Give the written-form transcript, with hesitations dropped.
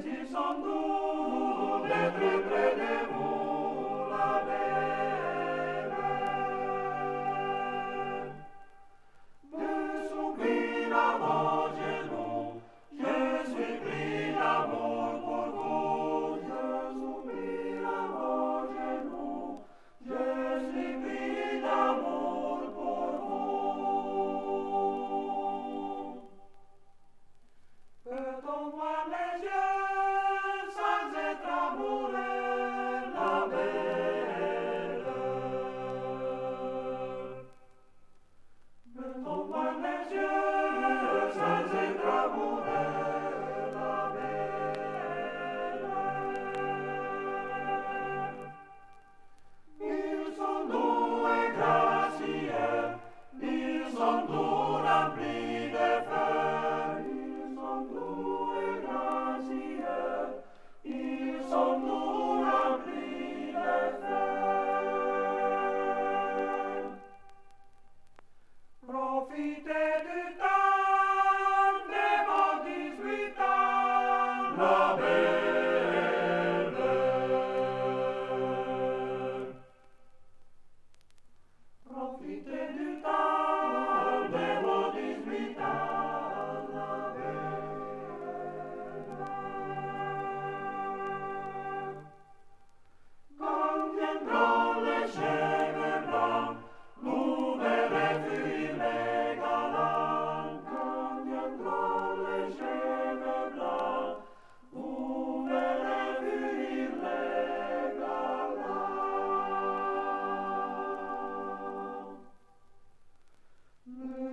ils sont doux, les très près de vous, la belle. Je suis pris à vos genoux, je suis pris d'amour pour vous, je suis pris à vos genoux, je suis pris d'amour pour vous. Peut-on voir les yeux sans être amoureux, la belle? Peut-on voir les yeux sans être amoureux, la belle? Ils sont doux et gracieux, ils sont doux remplis de feu, ils sont doux et gracieux, ils sont doux remplis de feu. Profitez du temps de vos 18 ans, la belle. Profitez du temps de vos 18 ans, la belle. Quand viendront les cheveux blancs, vous verrez fuir les galants. Quand viendront les cheveux blancs, vous verrez fuir les galants.